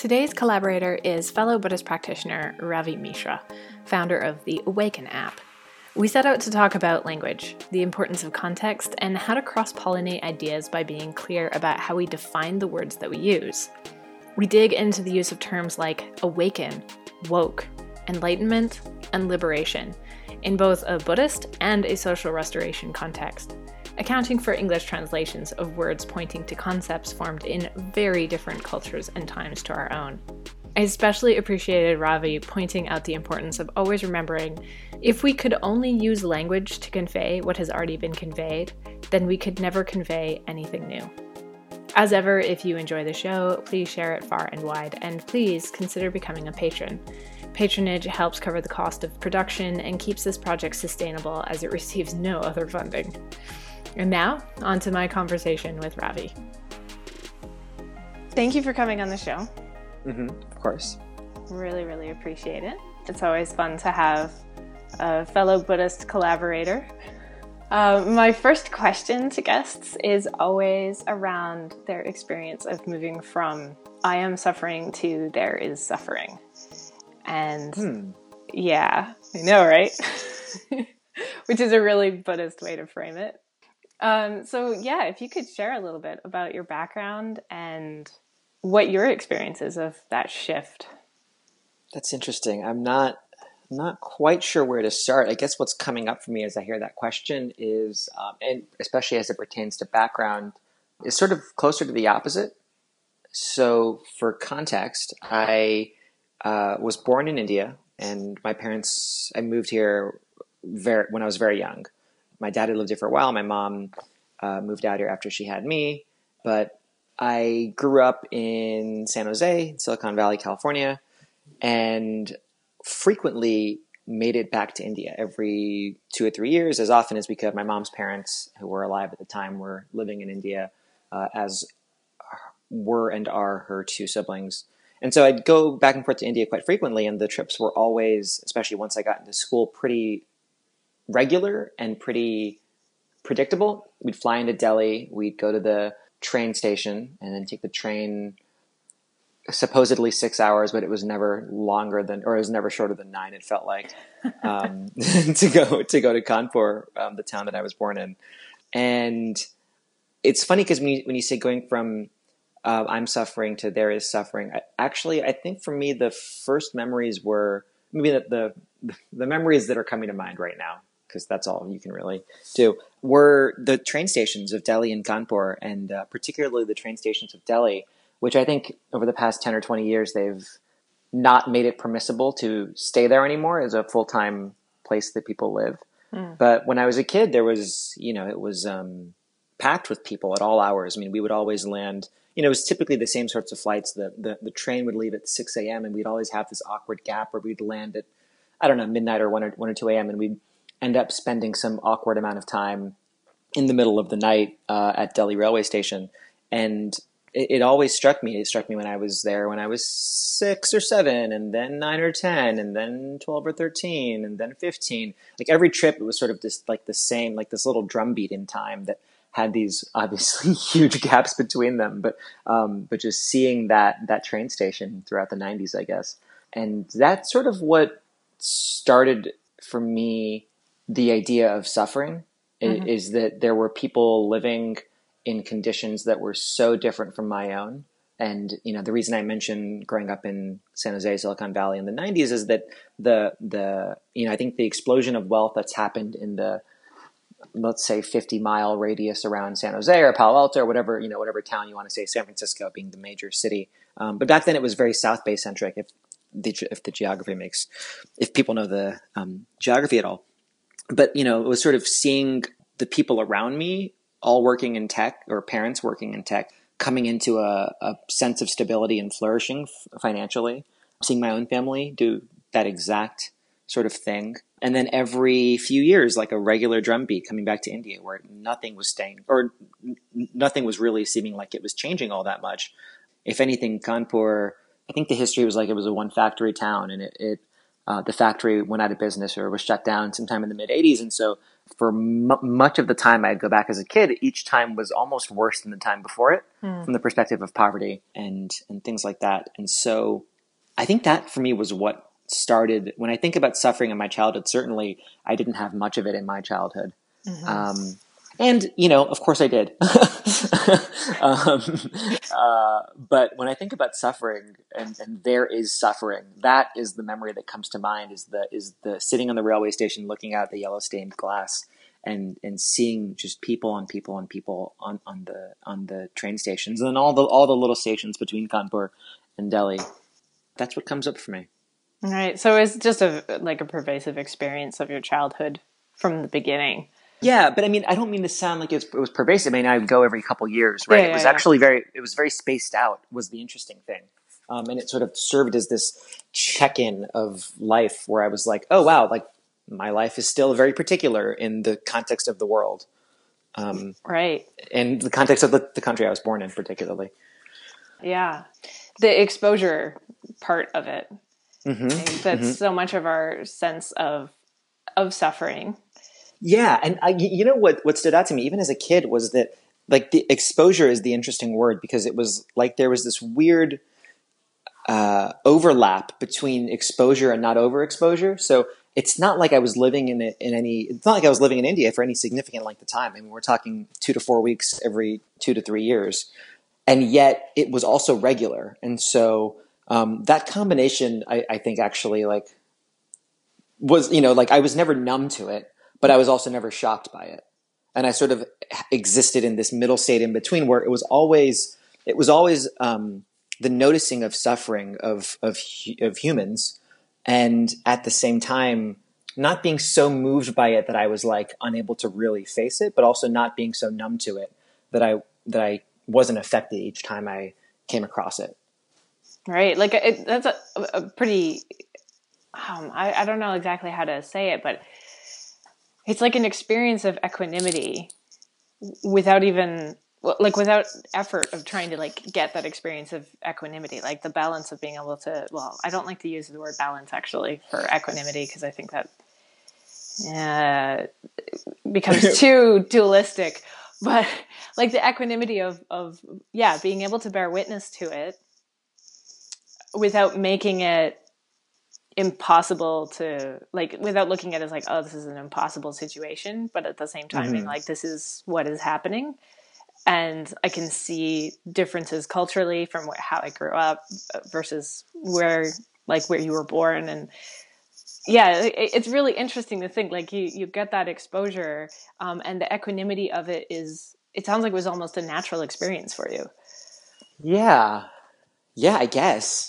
Today's collaborator is fellow Buddhist practitioner Ravi Mishra, founder of the Awaken app. We set out to talk about language, the importance of context, and how to cross-pollinate ideas by being clear about how we define the words that we use. We dig into the use of terms like awaken, woke, enlightenment, and liberation in both a Buddhist and a social restoration context, accounting for English translations of words pointing to concepts formed in very different cultures and times to our own. I especially appreciated Ravi pointing out the importance of always remembering if we could only use language to convey what has already been conveyed, then we could never convey anything new. As ever, if you enjoy the show, please share it far and wide, and please consider becoming a patron. Patronage helps cover the cost of production and keeps this project sustainable as it receives no other funding. And now, on to my conversation with Ravi. Thank you for coming on the show. Of course. Really, really appreciate it. It's always fun to have a fellow Buddhist collaborator. My first question to guests is always around their experience of moving from I am suffering to there is suffering. And yeah, I know, right? Which is a really Buddhist way to frame it. If you could share a little bit about your background and what your experience is of that shift. That's interesting. I'm not quite sure where to start. I guess what's coming up for me as I hear that question is, and especially as it pertains to background, is sort of closer to the opposite. So for context, I was born in India, and I moved here when I was very young. My dad had lived here for a while. My mom moved out here after she had me. But I grew up in San Jose, Silicon Valley, California, and frequently made it back to India every 2 or 3 years, as often as we could. My mom's parents, who were alive at the time, were living in India, as were and are her 2 siblings. And so I'd go back and forth to India quite frequently, and the trips were always, especially once I got into school, pretty regular and pretty predictable. We'd fly into Delhi, we'd go to the train station, and then take the train supposedly 6 hours, but it was never longer than, or it was never shorter than 9, it felt like, to go to Kanpur, the town that I was born in. And it's funny because when you say going from I'm suffering to there is suffering, I think for me the first memories were maybe the memories that are coming to mind right now, because that's all you can really do, were the train stations of Delhi and Kanpur, and particularly the train stations of Delhi, which I think over the past 10 or 20 years, they've not made it permissible to stay there anymore as a full-time place that people live. But when I was a kid, there was, it was packed with people at all hours. I mean, we would always land, it was typically the same sorts of flights. The train would leave at 6 a.m. and we'd always have this awkward gap where we'd land at, midnight or 1 or 2 a.m. and we'd end up spending some awkward amount of time in the middle of the night at Delhi railway station. And it always struck me. It struck me when I was there when I was 6 or 7, and then 9 or 10, and then 12 or 13, and then 15. Like every trip, it was sort of this, like the same, like this little drumbeat in time that had these obviously huge gaps between them. But just seeing that train station throughout the 90s, I guess. And that's sort of what started for me the idea of suffering, is that there were people living in conditions that were so different from my own. And, the reason I mentioned growing up in San Jose, Silicon Valley in the 90s is that I think the explosion of wealth that's happened in the, let's say 50-mile radius around San Jose or Palo Alto or whatever, whatever town you want to say, San Francisco being the major city. But back then it was very South Bay centric, if people know the geography at all. But, it was sort of seeing the people around me all working in tech, or parents working in tech, coming into a sense of stability and flourishing financially, seeing my own family do that exact sort of thing. And then every few years, like a regular drumbeat coming back to India where nothing was staying, or nothing was really seeming like it was changing all that much. If anything, Kanpur, I think the history was like it was a one factory town, and it the factory went out of business or was shut down sometime in the mid 80s. And so for much of the time I'd go back as a kid, each time was almost worse than the time before it from the perspective of poverty and things like that. And so I think that for me was what started, when I think about suffering in my childhood, certainly I didn't have much of it in my childhood. And, of course I did. But when I think about suffering and there is suffering, that is the memory that comes to mind is the sitting on the railway station, looking out the yellow stained glass and seeing just people and people and people on the train stations and all the little stations between Kanpur and Delhi. That's what comes up for me. All right. So it's just a pervasive experience of your childhood from the beginning. Yeah, but I mean, I don't mean to sound like it was pervasive. I mean, I would go every couple years, right? Yeah, it was actually very spaced out was the interesting thing. And it sort of served as this check-in of life where I was like, oh, wow, like my life is still very particular in the context of the world. Right. In the context of the country I was born in particularly. Yeah. The exposure part of it. That's so much of our sense of suffering. Yeah, and what stood out to me even as a kid was that like the exposure is the interesting word because it was like there was this weird overlap between exposure and not overexposure. So it's not like I was living it's not like I was living in India for any significant length of time. I mean, we're talking 2 to 4 weeks every 2 to 3 years, and yet it was also regular. And so that combination, I think, actually like was like I was never numb to it. But I was also never shocked by it. And I sort of existed in this middle state in between where it was always the noticing of suffering of humans. And at the same time, not being so moved by it that I was like unable to really face it, but also not being so numb to it that I wasn't affected each time I came across it. Right. Like that's a pretty, I don't know exactly how to say it, but it's like an experience of equanimity without effort of trying to like get that experience of equanimity, like the balance of being able to, well, I don't like to use the word balance actually for equanimity because I think that becomes too dualistic, but like the equanimity of being able to bear witness to it without making it impossible to like, without looking at it as like, oh, this is an impossible situation, but at the same time being like, this is what is happening. And I can see differences culturally from how I grew up versus where you were born. And yeah, it's really interesting to think like you get that exposure and the equanimity of it it sounds like it was almost a natural experience for you. Yeah, I guess.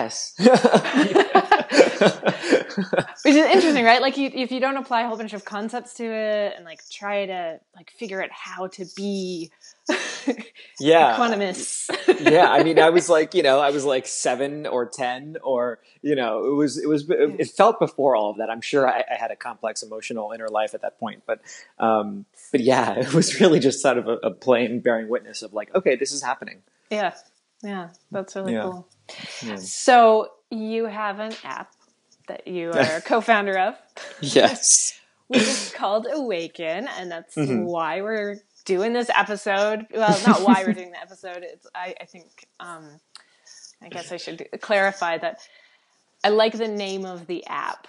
Which is interesting, right? Like if you don't apply a whole bunch of concepts to it and like try to like figure out how to be equanimous. Yeah, I mean, I was like 7 or 10 or, it felt before all of that. I'm sure I had a complex emotional inner life at that point, but yeah, it was really just sort of a plain bearing witness of like, okay, this is happening. Yeah. Yeah. That's really cool. Yeah. So you have an app that you are a co-founder of. Yes. Which is called Awaken, and that's why we're doing this episode. Well, not why we're doing the episode. It's I think I guess I should clarify that I like the name of the app.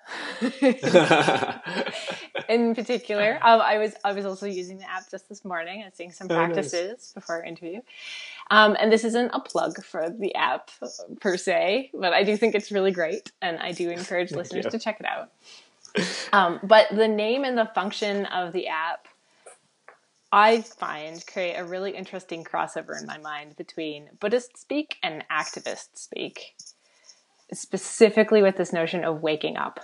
In particular, I was also using the app just this morning and seeing some practices before our interview. And this isn't a plug for the app per se, but I do think it's really great, and I do encourage listeners to check it out. But the name and the function of the app, I find, create a really interesting crossover in my mind between Buddhist speak and activist speak, specifically with this notion of waking up.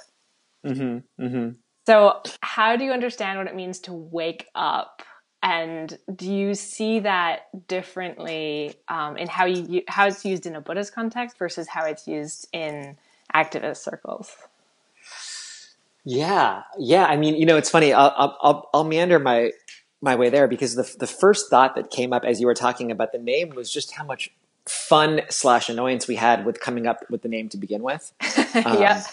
So how do you understand what it means to wake up? And do you see that differently in how it's used in a Buddhist context versus how it's used in activist circles? Yeah. I mean, it's funny. I'll meander my way there because the first thought that came up as you were talking about the name was just how much fun/annoyance we had with coming up with the name to begin with. Yeah.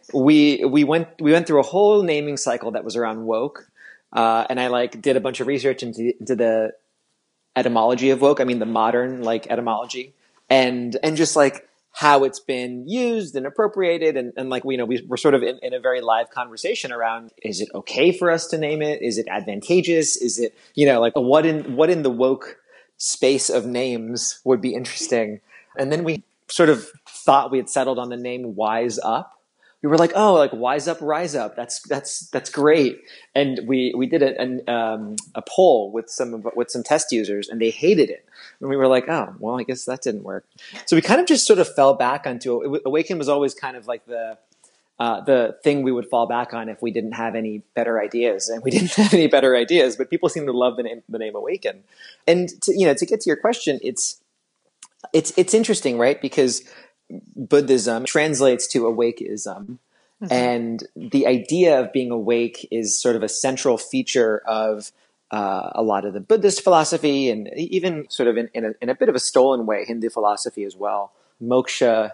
We went through a whole naming cycle that was around woke, and I like did a bunch of research into the etymology of woke. I mean, the modern like etymology, and just like how it's been used and appropriated, and like we're sort of in a very live conversation around: is it okay for us to name it? Is it advantageous? Is it like what in the woke space of names would be interesting? And then we sort of thought we had settled on the name Wise Up. We were like, oh, like Wise Up, Rise Up. That's great. And we did a poll with some test users, and they hated it. And we were like, oh, well, I guess that didn't work. So we kind of just sort of fell back onto Awaken was always kind of like the thing we would fall back on if we didn't have any better ideas, and we didn't have any better ideas. But people seem to love the name Awaken. And to get to your question, it's interesting, right? Because Buddhism translates to awakeism. Mm-hmm. And the idea of being awake is sort of a central feature of a lot of the Buddhist philosophy, and even sort of in a bit of a stolen way, Hindu philosophy as well. Moksha,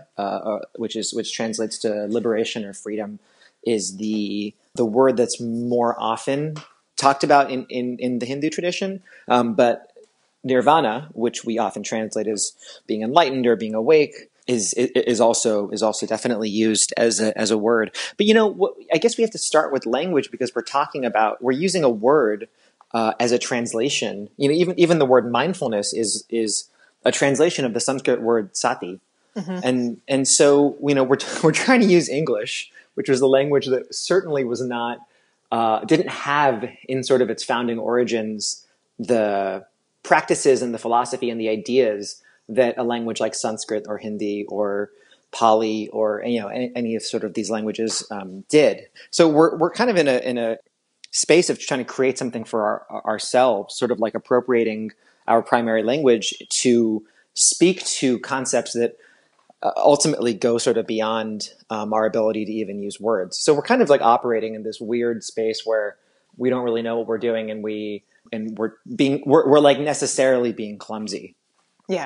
which translates to liberation or freedom, is the word that's more often talked about in the Hindu tradition. But Nirvana, which we often translate as being enlightened or being awake, is also definitely used as a word. But I guess we have to start with language, because we're using a word as a translation. Even the word mindfulness is a translation of the Sanskrit word sati. Mm-hmm. And so we're trying to use English, which was the language that certainly was not didn't have in sort of its founding origins the practices and the philosophy and the ideas that a language like Sanskrit or Hindi or Pali or any of sort of these languages did. So we're kind of in a space of trying to create something for ourselves, sort of like appropriating our primary language to speak to concepts that ultimately go sort of beyond our ability to even use words. So we're kind of like operating in this weird space where we don't really know what we're doing, and we're like necessarily being clumsy. Yeah.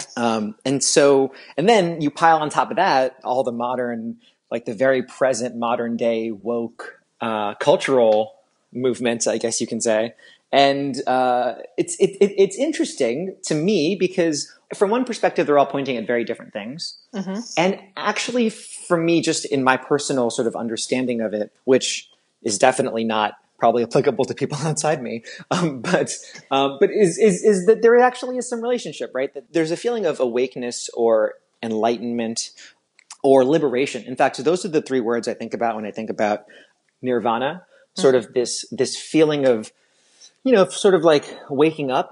And then you pile on top of that all the modern, like the very present modern day woke cultural movements, I guess you can say. And it's interesting to me because from one perspective, they're all pointing at very different things. Mm-hmm. And actually, for me, just in my personal sort of understanding of it, which is definitely not probably applicable to people outside me, but is that there actually is some relationship, right? That there's a feeling of awakeness or enlightenment or liberation. In fact, so those are the three words I think about when I think about nirvana. Mm-hmm. Sort of this feeling of sort of like waking up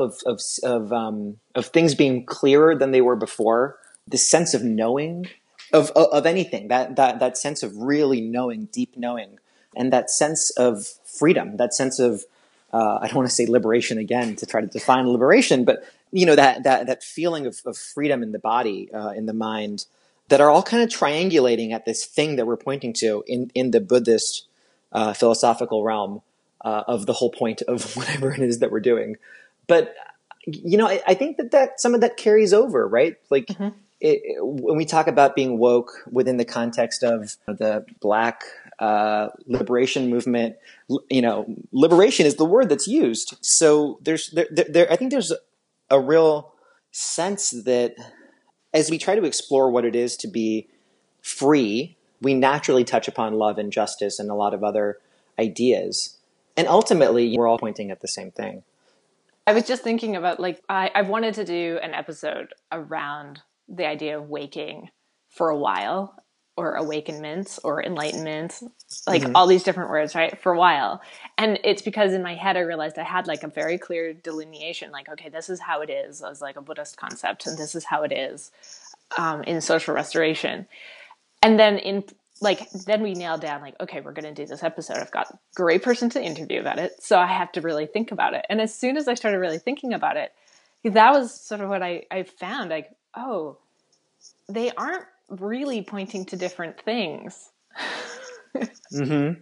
of things being clearer than they were before. This sense of knowing of anything, that sense of really knowing, deep knowing. And that sense of freedom, that sense of, I don't want to say liberation again to try to define liberation, but that feeling of freedom in the body, in the mind, that are all kind of triangulating at this thing that we're pointing to in the Buddhist philosophical realm of the whole point of whatever it is that we're doing. But I think that some of that carries over, right? Like mm-hmm. When we talk about being woke within the context of the Black liberation movement, liberation is the word that's used. So I think there's a real sense that as we try to explore what it is to be free, we naturally touch upon love and justice and a lot of other ideas. And ultimately, we're all pointing at the same thing. I was just thinking about, I've wanted to do an episode around the idea of waking for a while, or awakenment, or enlightenment, mm-hmm. all these different words, right, for a while. And it's because in my head I realized I had a very clear delineation, okay, this is how it is as a Buddhist concept, and this is how it is in social restoration. And then then we nailed down, okay, we're going to do this episode. I've got a great person to interview about it, so I have to really think about it. And as soon as I started really thinking about it, that was sort of what I found, oh, they aren't really pointing to different things. Mm-hmm.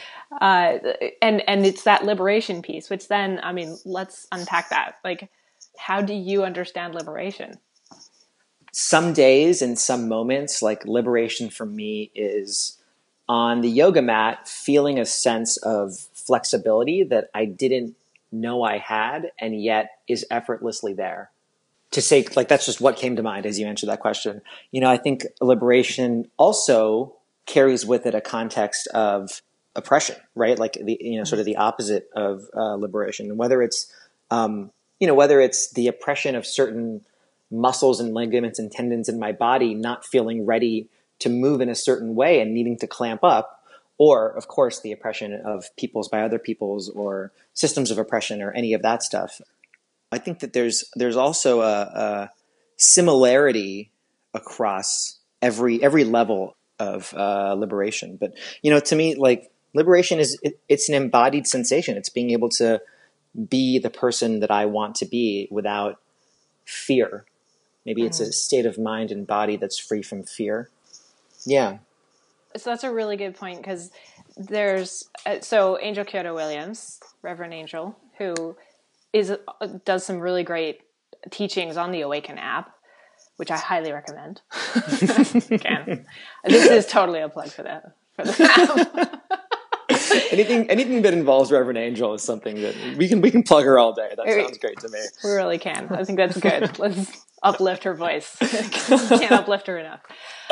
And it's that liberation piece, which then, let's unpack that. How do you understand liberation? some days and some moments, like liberation for me is on the yoga mat, feeling a sense of flexibility that I didn't know I had, and yet is effortlessly there. To say, like, that's just what came to mind as you answered that question. I think liberation also carries with it a context of oppression, right? Like sort of the opposite of liberation. Whether it's, whether it's the oppression of certain muscles and ligaments and tendons in my body not feeling ready to move in a certain way and needing to clamp up, or of course the oppression of peoples by other peoples or systems of oppression or any of that stuff. I think that there's also a similarity across every level of liberation. But to me, like, liberation it's an embodied sensation. It's being able to be the person that I want to be without fear. Maybe it's a state of mind and body that's free from fear. Yeah. So that's a really good point, because there's Angel Kyoto Williams, Reverend Angel, who does some really great teachings on the Awaken app, which I highly recommend. Again, this is totally a plug for the app. Anything that involves Reverend Angel is something that we can plug her all day. That sounds great to me. We really can. I think that's good. Let's uplift her voice. Can't uplift her enough.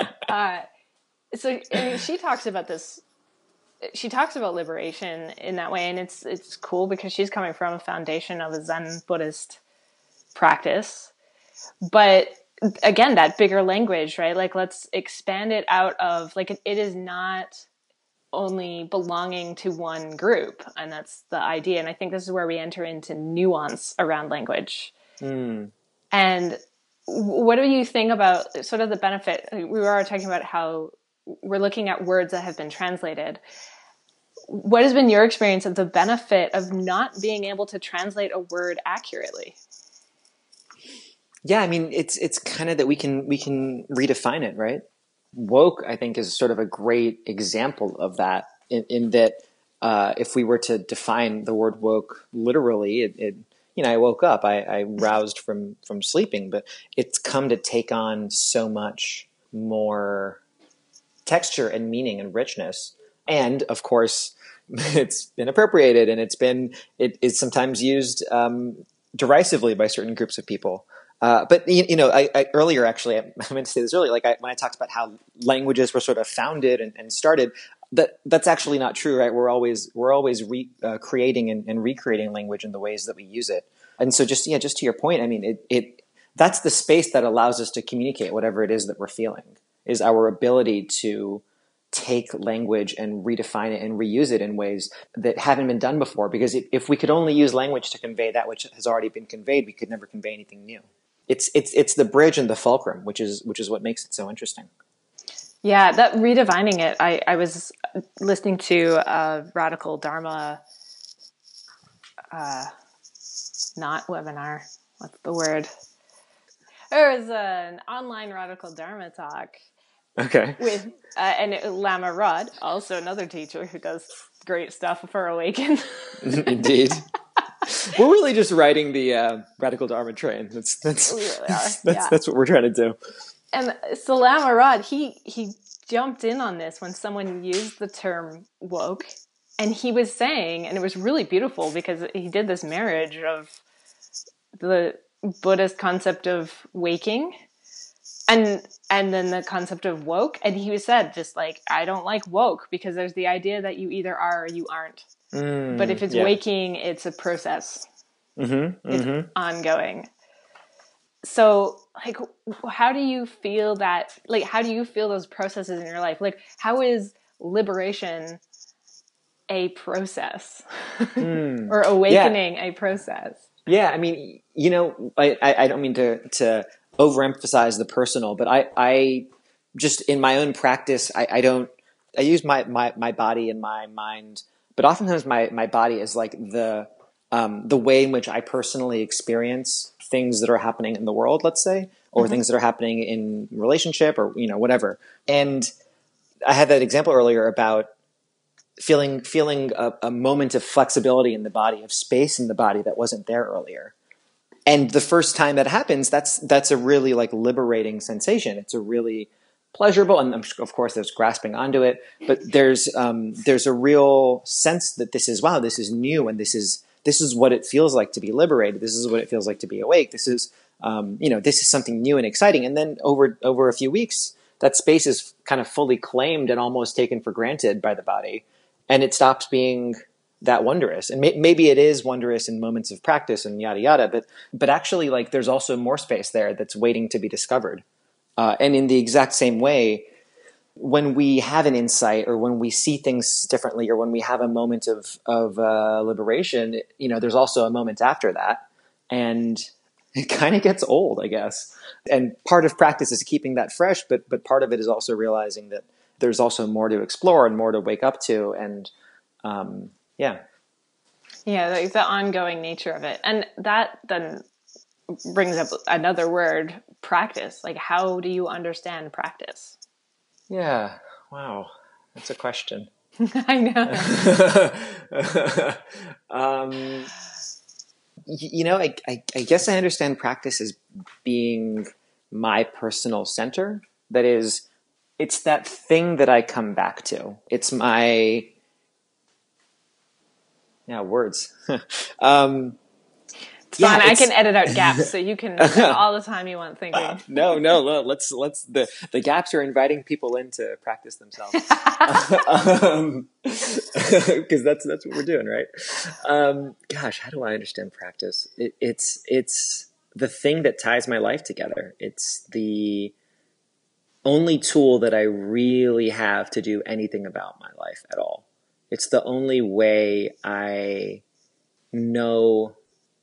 She talks about this. She talks about liberation in that way, and it's cool because she's coming from a foundation of a Zen Buddhist practice. But again, that bigger language, right? Like, let's expand it out of, like, it is not only belonging to one group, and that's the idea. And I think this is where we enter into nuance around language. And what do you think about sort of the benefit? We were talking about how we're looking at words that have been translated. What has been your experience of the benefit of not being able to translate a word accurately? Yeah, I mean, it's kind of that we can redefine it, right? Woke, I think, is sort of a great example of that, in that if we were to define the word woke literally, I woke up, I roused from sleeping, but it's come to take on so much more texture and meaning and richness. And of course, it's been appropriated, and it's sometimes used derisively by certain groups of people. But I earlier, actually, I meant to say this earlier. Like, when I talked about how languages were sort of founded and started, that's actually not true, right? We're always creating and recreating language in the ways that we use it. And so, just to your point, I mean, that's the space that allows us to communicate whatever it is that we're feeling, is our ability to take language and redefine it and reuse it in ways that haven't been done before. Because if we could only use language to convey that which has already been conveyed, we could never convey anything new. It's the bridge and the fulcrum, which is what makes it so interesting. Yeah, that redefining it. I was listening to a Radical Dharma, not webinar. What's the word? There was an online Radical Dharma talk. Okay. With Lama Rod, also another teacher who does great stuff for Awaken. Indeed. We're really just riding the Radical Dharma train. We really are. That's what we're trying to do. And so Lama Rod, he jumped in on this when someone used the term woke, and he was saying, and it was really beautiful because he did this marriage of the Buddhist concept of waking and then the concept of woke. And he said, just like, I don't like woke because there's the idea that you either are or you aren't. But if it's waking, it's a process. It's ongoing. So, like, how do you feel that? Like, how do you feel those processes in your life? Like, how is liberation a process or awakening a process? Yeah, I mean, I don't mean to overemphasize the personal, but I just in my own practice, I use my body and my mind, but oftentimes my body is like the way in which I personally experience things that are happening in the world, let's say, or things that are happening in relationship or, whatever. And I had that example earlier about feeling a moment of flexibility in the body, of space in the body that wasn't there earlier. And the first time that happens, that's a really like liberating sensation. It's a really pleasurable, and of course there's grasping onto it, but there's a real sense that this is, wow, this is new, and this is what it feels like to be liberated. This is what it feels like to be awake. This is this is something new and exciting. And then over a few weeks, that space is kind of fully claimed and almost taken for granted by the body, and it stops being that wondrous. And maybe it is wondrous in moments of practice and yada yada, but actually, like, there's also more space there that's waiting to be discovered. And in the exact same way, when we have an insight, or when we see things differently, or when we have a moment of liberation, there's also a moment after that, and it kind of gets old, I guess. And part of practice is keeping that fresh, but part of it is also realizing that there's also more to explore and more to wake up to, and yeah, like the ongoing nature of it. And that then brings up another word, practice. Like, how do you understand practice? Yeah. Wow. That's a question. I know. I guess I understand practice as being my personal center. That is, it's that thing that I come back to. It's my, words. It's fine. I can edit out gaps, so you can spend all the time you want thinking. No. Let's the gaps are inviting people in to practice themselves, because that's what we're doing, right? Gosh, how do I understand practice? It's the thing that ties my life together. It's the only tool that I really have to do anything about my life at all. It's the only way I know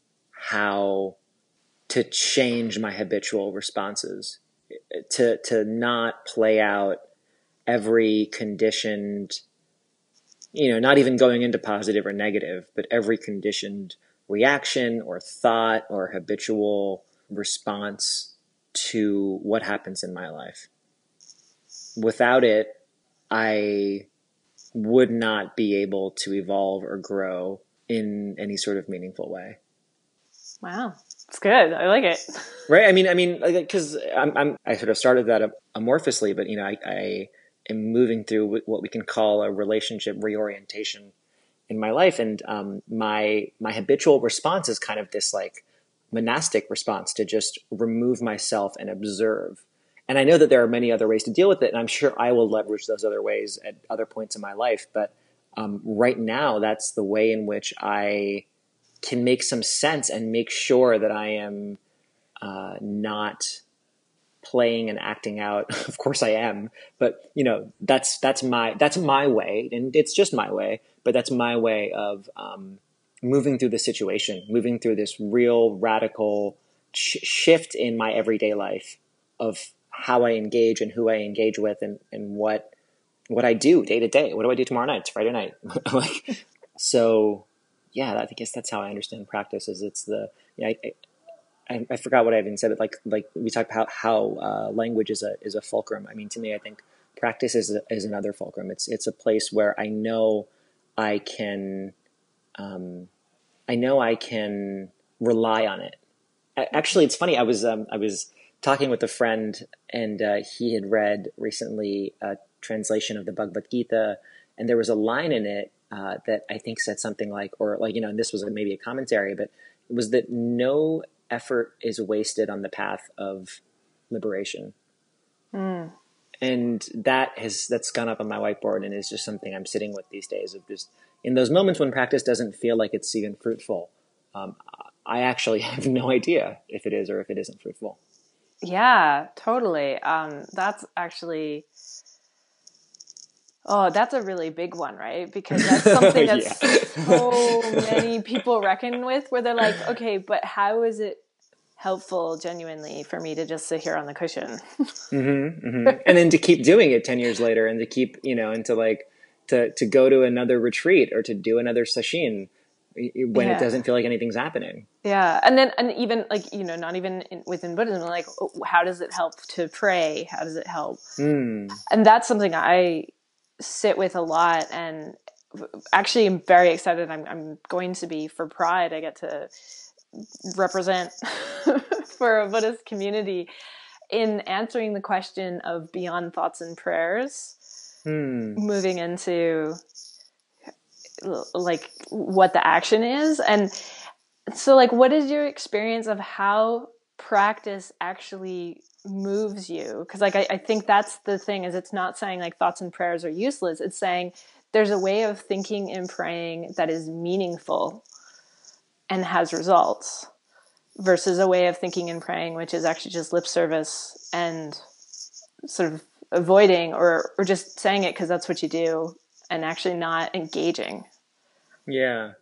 how to change my habitual responses, to not play out every conditioned, not even going into positive or negative, but every conditioned reaction or thought or habitual response to what happens in my life. Without it, I would not be able to evolve or grow in any sort of meaningful way. Wow, it's good. I like it. Right. I mean, because I sort of started that amorphously, but I am moving through what we can call a relationship reorientation in my life, and my habitual response is kind of this like monastic response to just remove myself and observe. And I know that there are many other ways to deal with it, and I'm sure I will leverage those other ways at other points in my life. But right now, that's the way in which I can make some sense and make sure that I am not playing and acting out. Of course I am, but that's my way, and it's just my way, but that's my way of moving through the situation, moving through this real radical shift in my everyday life of how I engage and who I engage with, and what I do day to day. What do I do tomorrow night? It's Friday night. So yeah, I guess that's how I understand practice. Is it's the I forgot what I even said, but like we talked about how language is a fulcrum. I mean, to me, I think practice is another fulcrum. It's a place where I know I can rely on it. Actually, it's funny. I was talking with a friend, and he had read recently a translation of the Bhagavad Gita, and there was a line in it that I think said something like, and this was maybe a commentary, but it was that no effort is wasted on the path of liberation. Mm. And that's gone up on my whiteboard, and is just something I'm sitting with these days, of just in those moments when practice doesn't feel like it's even fruitful. I actually have no idea if it is or if it isn't fruitful. Yeah, totally. That's actually, that's a really big one, right? Because that's something that so many people reckon with, where they're like, okay, but how is it helpful genuinely for me to just sit here on the cushion? Mm-hmm, mm-hmm. And then to keep doing it 10 years later, and to keep, and to go to another retreat or to do another session when it doesn't feel like anything's happening. Yeah. And even not even within Buddhism, like, how does it help to pray? How does it help? And that's something I sit with a lot, and actually I'm very excited. I'm going to be, for Pride, I get to represent for a Buddhist community in answering the question of beyond thoughts and prayers, moving into like what the action is. And so like, what is your experience of how practice actually moves you? Because like, I think that's the thing, is it's not saying like thoughts and prayers are useless. It's saying there's a way of thinking and praying that is meaningful and has results, versus a way of thinking and praying which is actually just lip service and sort of avoiding or just saying it because that's what you do and actually not engaging. Yeah.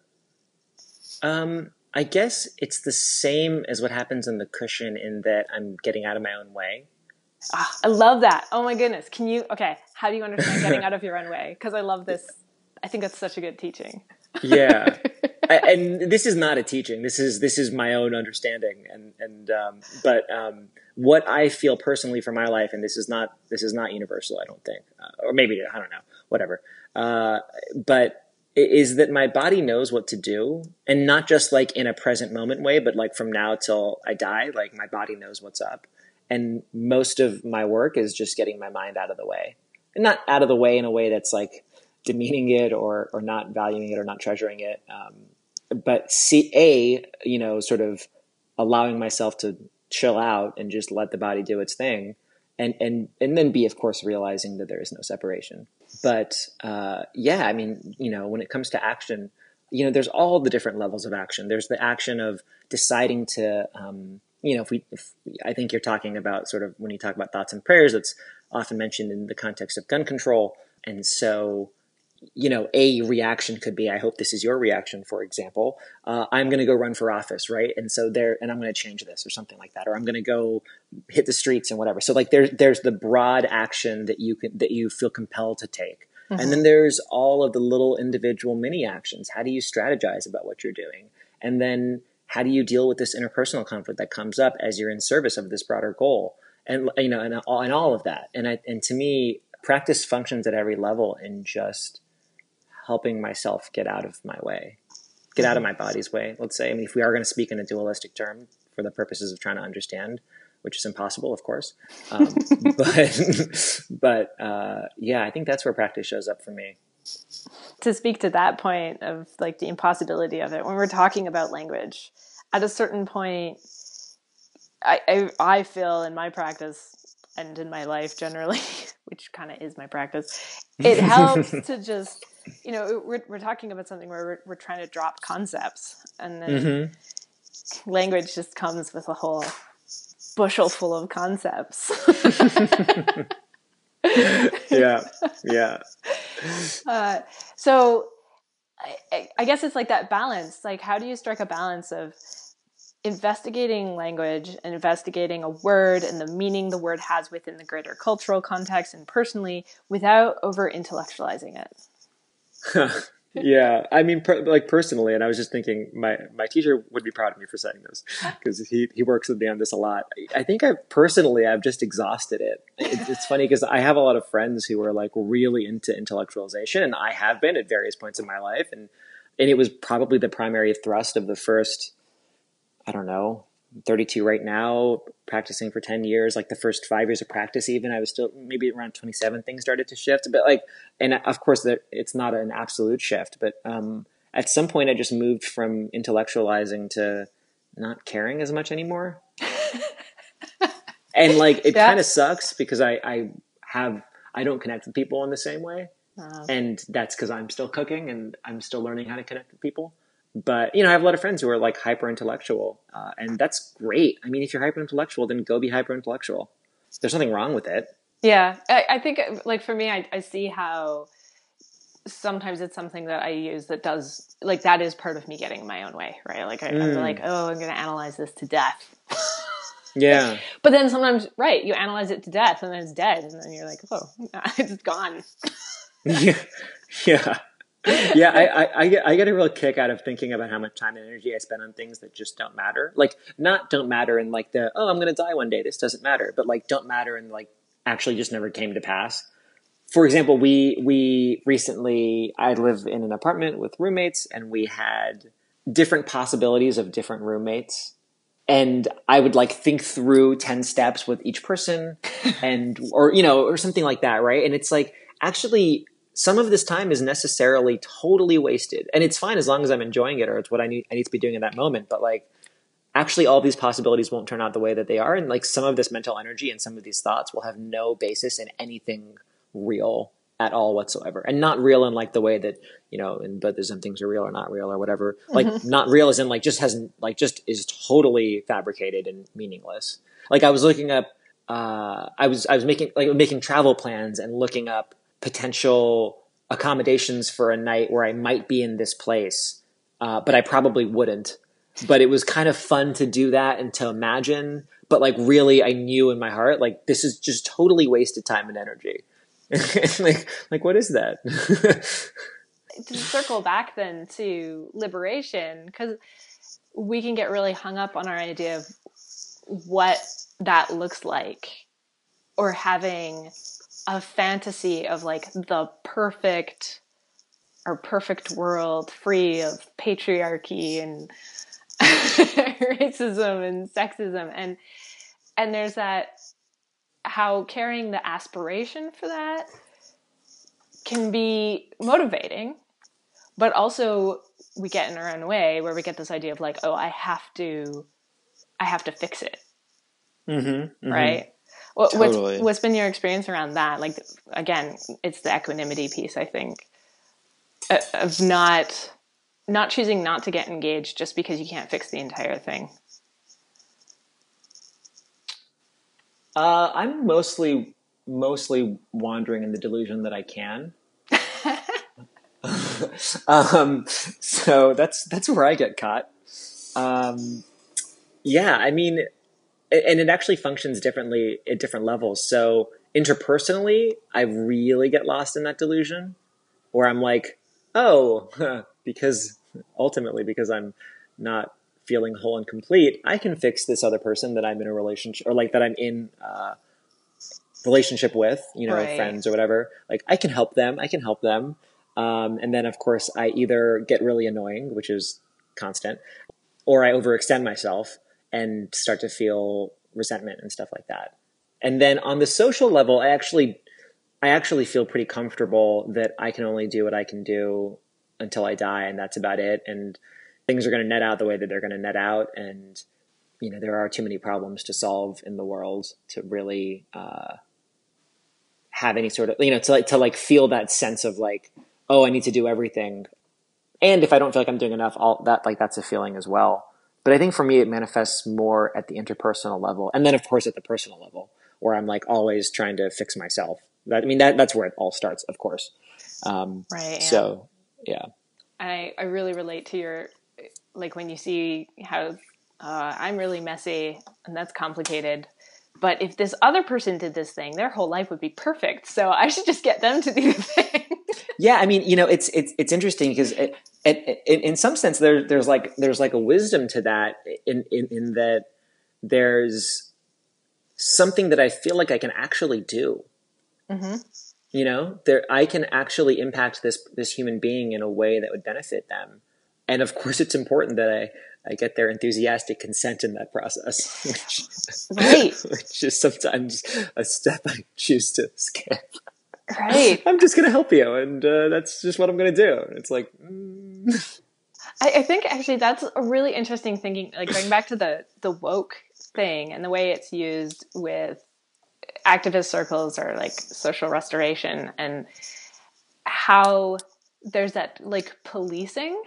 I guess it's the same as what happens in the cushion, in that I'm getting out of my own way. I love that. Oh my goodness. How do you understand getting out of your own way? Because I love this. I think that's such a good teaching. Yeah. And this is not a teaching. This is my own understanding. But what I feel personally for my life, and this is not universal, I don't think, or maybe, I don't know, whatever. But is that my body knows what to do, and not just like in a present moment way, but like from now till I die, like my body knows what's up. And most of my work is just getting my mind out of the way, and not out of the way in a way that's like demeaning it or not valuing it or not treasuring it. But sort of allowing myself to chill out and just let the body do its thing. And then B, of course, realizing that there is no separation. But I mean, when it comes to action, there's all the different levels of action. There's the action of deciding to, I think you're talking about sort of, when you talk about thoughts and prayers, it's often mentioned in the context of gun control. And so, a reaction could be, I hope this is your reaction, for example, I'm going to go run for office, right? And so and I'm going to change this or something like that, or I'm going to go hit the streets and whatever. So like there's the broad action that you feel compelled to take. Mm-hmm. And then there's all of the little individual mini actions. How do you strategize about what you're doing? And then how do you deal with this interpersonal conflict that comes up as you're in service of this broader goal? And, and all of that. And to me, practice functions at every level in just helping myself get out of my way, get out of my body's way, let's say. I mean, if we are going to speak in a dualistic term for the purposes of trying to understand, which is impossible, of course. But I think that's where practice shows up for me. To speak to that point of like the impossibility of it, when we're talking about language, at a certain point, I feel in my practice and in my life generally, which kind of is my practice, it helps to just, we're talking about something where we're trying to drop concepts, and then language just comes with a whole bushel full of concepts. Yeah. So I guess it's like that balance. Like, how do you strike a balance of investigating language and investigating a word and the meaning the word has within the greater cultural context and personally, without over intellectualizing it? Yeah, I mean, personally, and I was just thinking, my teacher would be proud of me for saying this, because he works with me on this a lot. I think I've just exhausted it. It's funny because I have a lot of friends who are like really into intellectualization, and I have been at various points in my life, and it was probably the primary thrust of the first, I don't know, 32 right now, practicing for 10 years, like the first 5 years of practice, even I was still maybe around 27, things started to shift. But and of course it's not an absolute shift, but at some point I just moved from intellectualizing to not caring as much anymore. And like, it kind of sucks because I don't connect with people in the same way. And that's because I'm still cooking and I'm still learning how to connect with people. But, I have a lot of friends who are like hyper intellectual, and that's great. I mean, if you're hyper intellectual, then go be hyper intellectual. There's nothing wrong with it. Yeah. I think like for me, I see how sometimes it's something that I use that does, like, that is part of me getting in my own way, right? Like I'm like, I'm going to analyze this to death. Yeah. But then sometimes, right, you analyze it to death and then it's dead. And then you're like, it's gone. Yeah. Yeah, I get a real kick out of thinking about how much time and energy I spend on things that just don't matter. Like, not don't matter in like I'm going to die one day, this doesn't matter. But like, don't matter and like actually just never came to pass. For example, we recently, I live in an apartment with roommates, and we different possibilities of different roommates. And I would like think through 10 steps with each person or something like that. Right. And it's like, actually, some of this time is necessarily totally wasted, and it's fine as long as I'm enjoying it or it's what I need to be doing in that moment. But like, actually all these possibilities won't turn out the way that they are. And like some of this mental energy and some of these thoughts will have no basis in anything real at all whatsoever. And not real in like the way that, in Buddhism things are real or not real or whatever. Like not real as in like just is totally fabricated and meaningless. Like I was looking up, I was making travel plans and looking up potential accommodations for a night where I might be in this place. But I probably wouldn't. But it was kind of fun to do that and to imagine. But like really, I knew in my heart, like this is just totally wasted time and energy. like what is that? To circle back then to liberation, because we can get really hung up on our idea of what that looks like, or having a fantasy of like the perfect world free of patriarchy and racism and sexism, and there's that, how carrying the aspiration for that can be motivating, but also we get in our own way where we get this idea of like, oh, I have to fix it. Right. Totally. What's been your experience around that? Like, again, it's the equanimity piece, I think, of not choosing not to get engaged just because you can't fix the entire thing. I'm mostly wandering in the delusion that I can. So that's where I get caught. Yeah, I mean, and it actually functions differently at different levels. So interpersonally, I really get lost in that delusion where I'm like, oh, because I'm not feeling whole and complete, I can fix this other person that I'm in a relationship, or like that I'm in relationship with, right. Friends or whatever. Like I can help them. And then of course I either get really annoying, which is constant, or I overextend myself and start to feel resentment and stuff like that. And then on the social level, I actually feel pretty comfortable that I can only do what I can do until I die, and that's about it. And things are going to net out the way that they're going to net out. And, there are too many problems to solve in the world to really have any sort of, to feel that sense of like, oh, I need to do everything. And if I don't feel like I'm doing enough, that's a feeling as well. But I think for me, it manifests more at the interpersonal level. And then of course at the personal level, where I'm like always trying to fix myself. That's where it all starts, of course. Right. Yeah. So, yeah. I really relate to your, like when you see how I'm really messy and that's complicated, but if this other person did this thing, their whole life would be perfect. So I should just get them to do the thing. Yeah. I mean, it's interesting because in some sense there's like a wisdom to that in that there's something that I feel like I can actually do. Mm-hmm. I can actually impact this human being in a way that would benefit them. And of course it's important that I get their enthusiastic consent in that process, which is sometimes a step I choose to skip. Right. I'm just going to help you. And that's just what I'm going to do. It's like, I think actually that's a really interesting thinking, like going back to the woke thing and the way it's used with activist circles or like social restoration, and how there's that like policing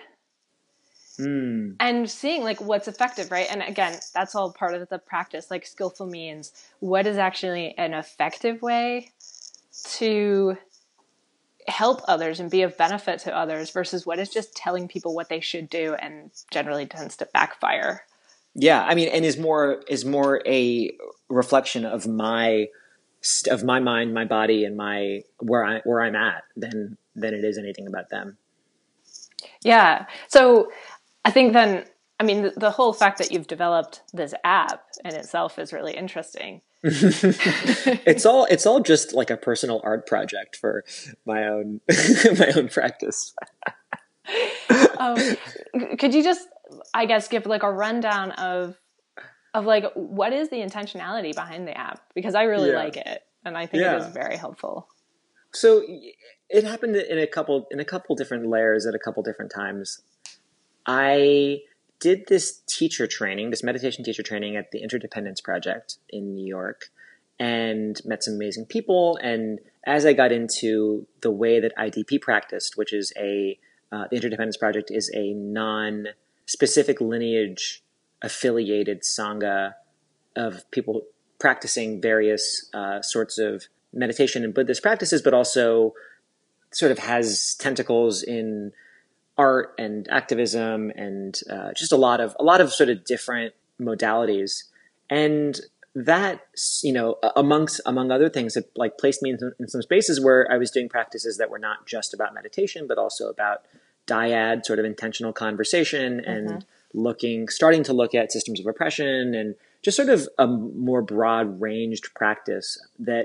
and seeing like what's effective, right? And again, that's all part of the practice, like skillful means. What is actually an effective way to help others and be of benefit to others versus what is just telling people what they should do and generally tends to backfire. Yeah, I mean, and is more a reflection of my mind, my body, and my where I'm at than it is anything about them. Yeah. So I think then, I mean, the whole fact that you've developed this app in itself is really interesting. It's all just like a personal art project for my own practice. um, could you just, I guess, give like a rundown of like what is the intentionality behind the app? Because I really like it, and I think it is very helpful. So it happened in a couple different layers at a couple different times. I did this meditation teacher training at the Interdependence Project in New York, and met some amazing people. And as I got into the way that IDP practiced, which is the Interdependence Project is a non-specific lineage affiliated Sangha of people practicing various sorts of meditation and Buddhist practices, but also sort of has tentacles in art and activism and just a lot of sort of different modalities. And that, among other things, it like placed me in some spaces where I was doing practices that were not just about meditation, but also about dyad, sort of intentional conversation, and starting to look at systems of oppression and just sort of a more broad ranged practice and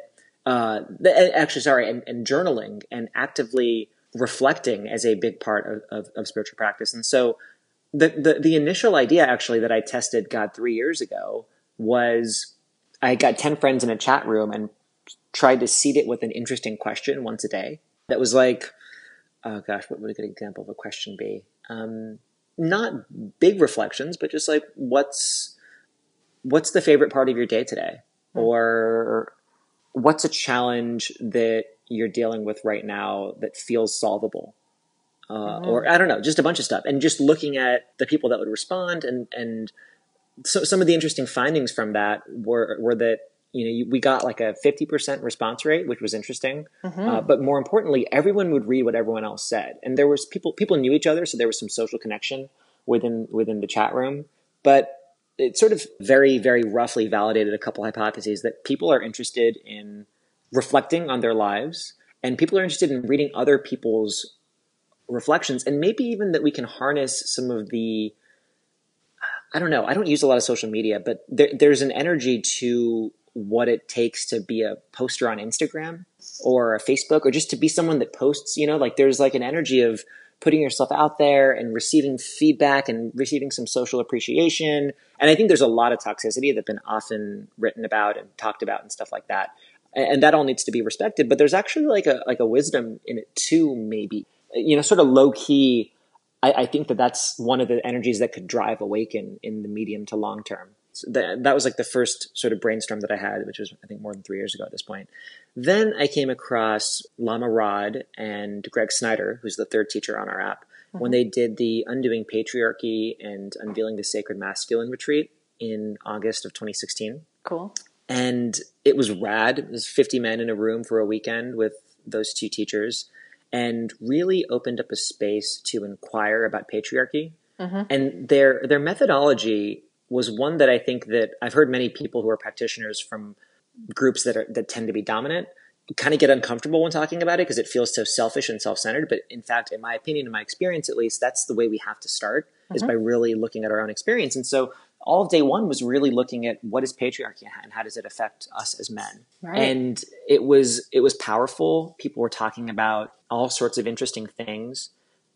journaling and actively reflecting as a big part of spiritual practice. And so the initial idea actually that I tested 3 years ago was I got 10 friends in a chat room and tried to seed it with an interesting question once a day. That was like, oh gosh, what would a good example of a question be? Not big reflections, but just like, what's the favorite part of your day today? Or what's a challenge that you're dealing with right now that feels solvable? Or I don't know, just a bunch of stuff. And just looking at the people that would respond. And so some of the interesting findings from that were that, we got like a 50% response rate, which was interesting. But more importantly, everyone would read what everyone else said. And there was people knew each other. So there was some social connection within the chat room, but it sort of very, very roughly validated a couple hypotheses that people are interested in reflecting on their lives, and people are interested in reading other people's reflections, and maybe even that we can harness some of the, I don't know, I don't use a lot of social media, but there's an energy to what it takes to be a poster on Instagram or a Facebook, or just to be someone that posts, like there's like an energy of putting yourself out there and receiving feedback and receiving some social appreciation. And I think there's a lot of toxicity that's been often written about and talked about and stuff like that. And that all needs to be respected, but there's actually like a wisdom in it too, maybe, sort of low key. I think that's one of the energies that could drive Awaken in the medium to long term. So that was like the first sort of brainstorm that I had, which was, I think, more than 3 years ago at this point. Then I came across Lama Rod and Greg Snyder, who's the third teacher on our app, when they did the Undoing Patriarchy and Unveiling the Sacred Masculine retreat in August of 2016. Cool. And it was rad. It was 50 men in a room for a weekend with those two teachers, and really opened up a space to inquire about patriarchy. And their methodology was one that I think that I've heard many people who are practitioners from groups that tend to be dominant kind of get uncomfortable when talking about it because it feels so selfish and self-centered. But in fact, in my opinion, in my experience at least, that's the way we have to start, is by really looking at our own experience. And so all of day one was really looking at what is patriarchy and how does it affect us as men. Right. And it was powerful. People were talking about all sorts of interesting things.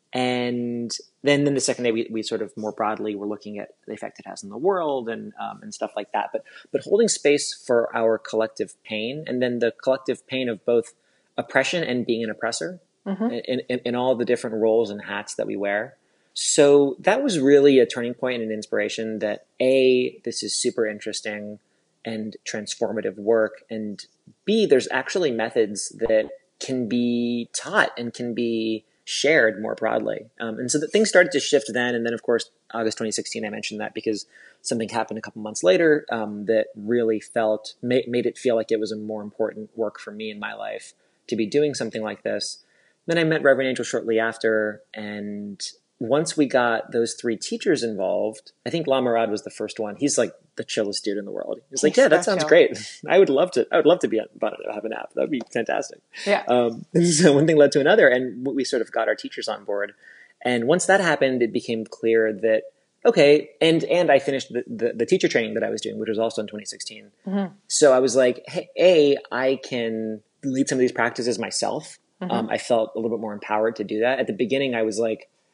And then the second day, we sort of more broadly were looking at the effect it has on the world and stuff like that. But holding space for our collective pain, and then the collective pain of both oppression and being an oppressor in all the different roles and hats that we wear. So that was really a turning point and an inspiration that this is super interesting and transformative work, and B, there's actually methods that can be taught and can be shared more broadly. And so that things started to shift then. And then, of course, August 2016, I mentioned that because something happened a couple months later that really made it feel like it was a more important work for me in my life to be doing something like this. Then I met Reverend Angel shortly after, and once we got those three teachers involved, I think Lama Rod was the first one. He's like the chillest dude in the world. He's like, yeah, that sounds great. I would love to be have an app. That would be fantastic. Yeah. And so one thing led to another, and we sort of got our teachers on board. And once that happened, it became clear that, okay, and I finished the teacher training that I was doing, which was also in 2016. So I was like, hey, I can lead some of these practices myself. I felt a little bit more empowered to do that. At the beginning, I was like,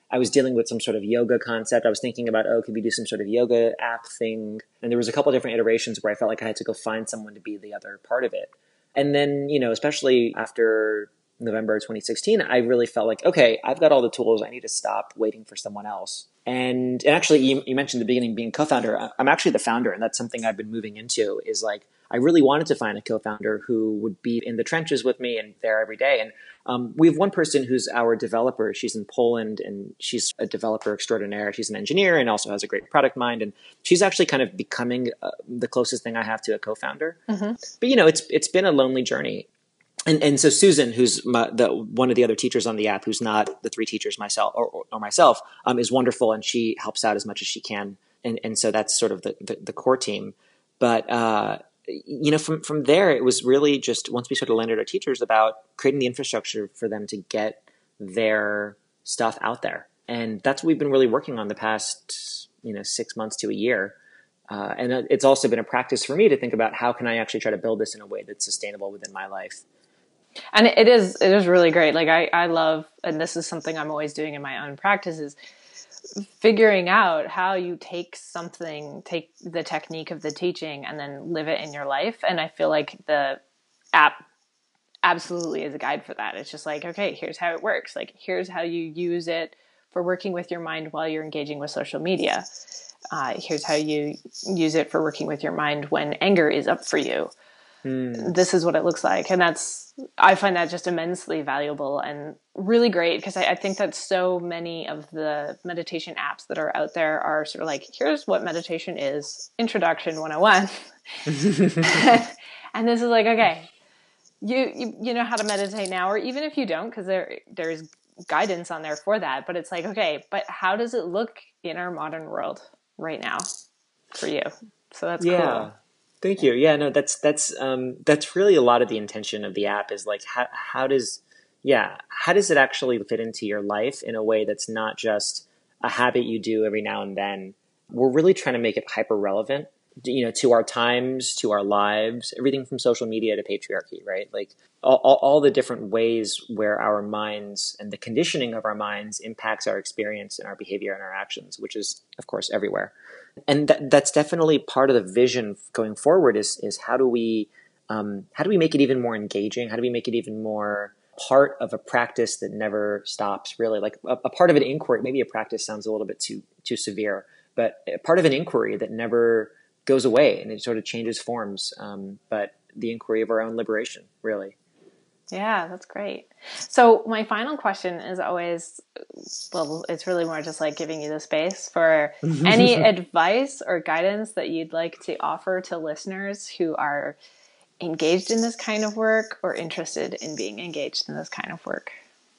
I was dealing with some sort of yoga concept. I was thinking about, could we do some sort of yoga app thing? And there was a couple different iterations where I felt like I had to go find someone to be the other part of it. And then, especially after November 2016, I really felt like, okay, I've got all the tools. I need to stop waiting for someone else. And actually, you mentioned in the beginning being co-founder. I'm actually the founder, and that's something I've been moving into, is like, I really wanted to find a co-founder who would be in the trenches with me and there every day. And we have one person who's our developer. She's in Poland, and she's a developer extraordinaire. She's an engineer and also has a great product mind. And she's actually kind of becoming the closest thing I have to a co-founder. Mm-hmm. But, it's been a lonely journey. And so Susan, who's one of the other teachers on the app, who's not the three teachers myself or myself, is wonderful, and she helps out as much as she can. And so that's sort of the core team. But from there, it was really just, once we sort of landed our teachers, about creating the infrastructure for them to get their stuff out there. And that's what we've been really working on the past 6 months to a year. And it's also been a practice for me to think about, how can I actually try to build this in a way that's sustainable within my life. And it is really great. Like I love, and this is something I'm always doing in my own practice, is figuring out how you take the technique of the teaching and then live it in your life. And I feel like the app absolutely is a guide for that. It's just like, okay, here's how it works. Like, here's how you use it for working with your mind while you're engaging with social media. Here's how you use it for working with your mind when anger is up for you. This is what it looks like. And I find that just immensely valuable and really great, because I think that so many of the meditation apps that are out there are sort of like, here's what meditation is, introduction 101. And this is like, okay, you know how to meditate now, or even if you don't, because there's guidance on there for that. But it's like, okay, but how does it look in our modern world right now for you? So that's cool. Thank you. Yeah, no, that's really a lot of the intention of the app, is like, how does it actually fit into your life in a way that's not just a habit you do every now and then. We're really trying to make it hyper relevant, to our times, to our lives, everything from social media to patriarchy, right? Like all the different ways where our minds and the conditioning of our minds impacts our experience and our behavior and our actions, which is, of course, everywhere. And that's definitely part of the vision going forward, is how do we make it even more engaging? How do we make it even more part of a practice that never stops, really? Like a part of an inquiry. Maybe a practice sounds a little bit too severe, but a part of an inquiry that never goes away, and it sort of changes forms. But the inquiry of our own liberation, really. Yeah, that's great. So my final question is always, well, it's really more just like giving you the space for any advice or guidance that you'd like to offer to listeners who are engaged in this kind of work or interested in being engaged in this kind of work.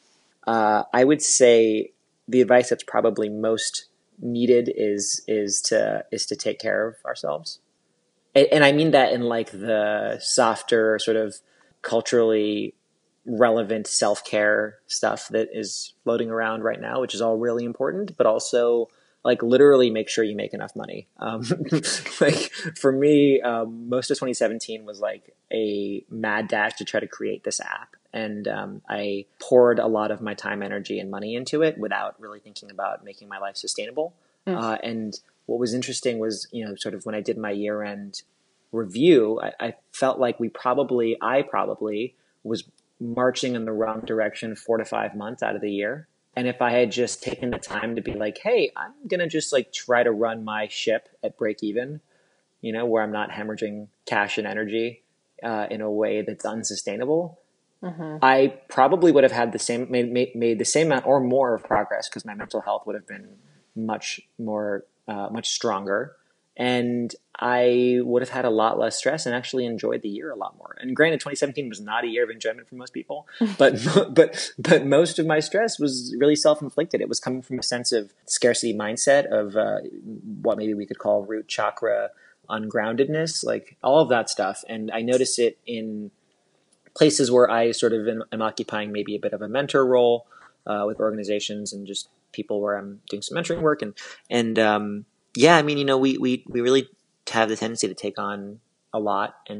I would say the advice that's probably most needed is to take care of ourselves. And I mean that in like the softer, sort of culturally relevant self-care stuff that is floating around right now, which is all really important, but also like literally make sure you make enough money. Like for me, most of 2017 was like a mad dash to try to create this app. And I poured a lot of my time, energy, and money into it without really thinking about making my life sustainable. And what was interesting was, sort of when I did my year-end review, I felt like I probably was marching in the wrong direction 4 to 5 months out of the year. And if I had just taken the time to be like, hey, I'm going to just like try to run my ship at break even, where I'm not hemorrhaging cash and energy in a way that's unsustainable, I probably would have had made the same amount or more of progress, because my mental health would have been much stronger. And I would have had a lot less stress and actually enjoyed the year a lot more. And granted, 2017 was not a year of enjoyment for most people, but most of my stress was really self-inflicted. It was coming from a sense of scarcity mindset, of what maybe we could call root chakra ungroundedness, like all of that stuff. And I notice it in places where I sort of am occupying maybe a bit of a mentor role with organizations and just people where I'm doing some mentoring work. Yeah, I mean, we really have the tendency to take on a lot and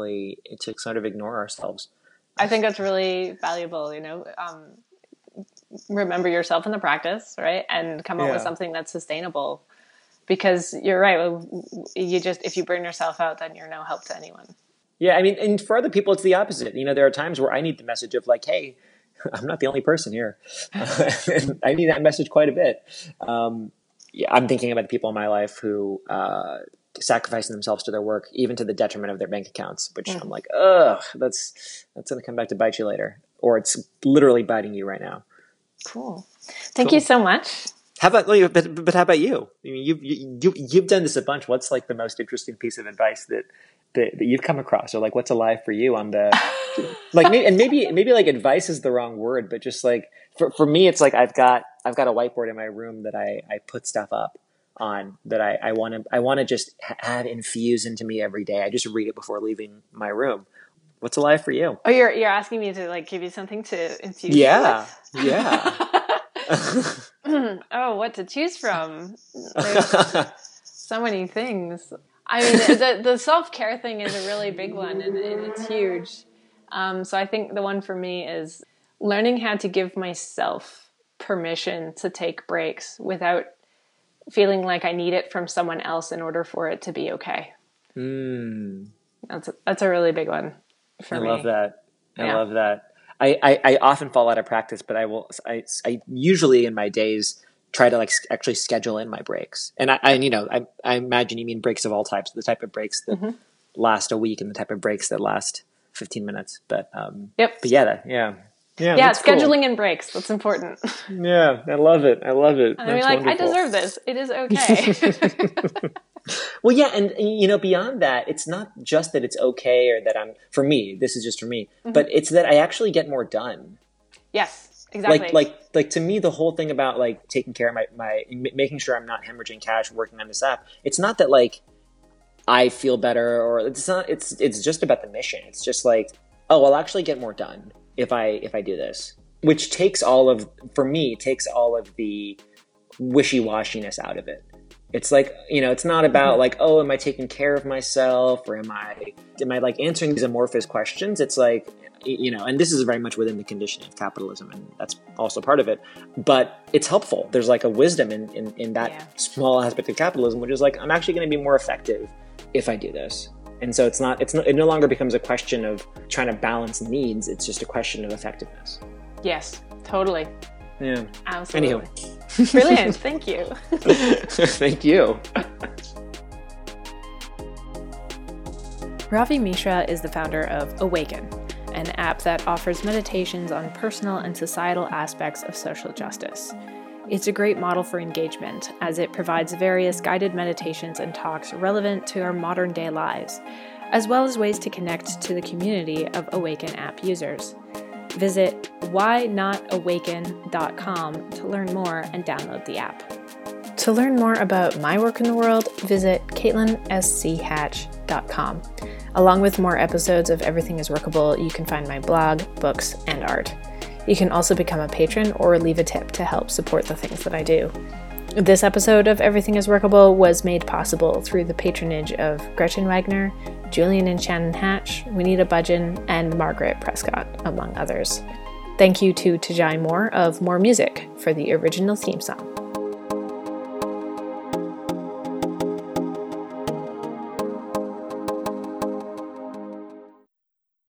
to sort of ignore ourselves. I think that's really valuable. remember yourself in the practice, right? And come up with something that's sustainable. Because you're right. If you burn yourself out, then you're no help to anyone. Yeah. I mean, and for other people, it's the opposite. There are times where I need the message of like, hey, I'm not the only person here. I need that message quite a bit. I'm thinking about the people in my life who sacrificing themselves to their work, even to the detriment of their bank accounts, which I'm like, ugh, that's going to come back to bite you later. Or it's literally biting you right now. Cool. Thank you so much. How about but how about you? I mean, you've done this a bunch. What's like the most interesting piece of advice that you've come across, or like what's alive for you on the like? Maybe like advice is the wrong word, but just like for me, it's like I've got a whiteboard in my room that I put stuff up on that I want to just have infused into me every day. I just read it before leaving my room. What's alive for you? Oh, you're asking me to like give you something to infuse. Yeah. Oh, what to choose from? There's so many things. I mean, the self-care thing is a really big one, and it's huge. So I think the one for me is learning how to give myself permission to take breaks without feeling like I need it from someone else in order for it to be okay. That's a really big one for me. I love that. I love that. I often fall out of practice, but I usually in my days try to like actually schedule in my breaks. And I imagine you mean breaks of all types, the type of breaks that last a week and the type of breaks that last 15 minutes. But yep. But yeah, scheduling cool. And breaks. That's important. Yeah, I love it. I mean, like, wonderful. I deserve this. It is okay. Well, yeah, and beyond that, it's not just that it's okay or that for me, this is just for me, but it's that I actually get more done. Yes, exactly. Like to me, the whole thing about like taking care of my making sure I'm not hemorrhaging cash working on this app, it's not that like I feel better or it's not, it's just about the mission. It's just like, oh, I'll actually get more done if I do this, which takes all of the wishy-washiness out of it. It's like, it's not about like, oh, am I taking care of myself or am I like answering these amorphous questions? It's like, and this is very much within the conditioning of capitalism, and that's also part of it, but it's helpful. There's like a wisdom in that small aspect of capitalism, which is like, I'm actually going to be more effective if I do this. And so it no longer becomes a question of trying to balance needs. It's just a question of effectiveness. Yes, totally. Yeah. Absolutely. Anywho. Brilliant. Thank you. Thank you. Ravi Mishra is the founder of Awaken, an app that offers meditations on personal and societal aspects of social justice. It's a great model for engagement, as it provides various guided meditations and talks relevant to our modern day lives, as well as ways to connect to the community of Awaken app users. Visit whynotawaken.com to learn more and download the app. To learn more about my work in the world, visit CaitlinSCHatch.com. Along with more episodes of Everything is Workable, you can find my blog, books, and art. You can also become a patron or leave a tip to help support the things that I do. This episode of Everything is Workable was made possible through the patronage of Gretchen Wagner, Julian and Shannon Hatch, Winita Budgeon, and Margaret Prescott, among others. Thank you to Tajai Moore of More Music for the original theme song.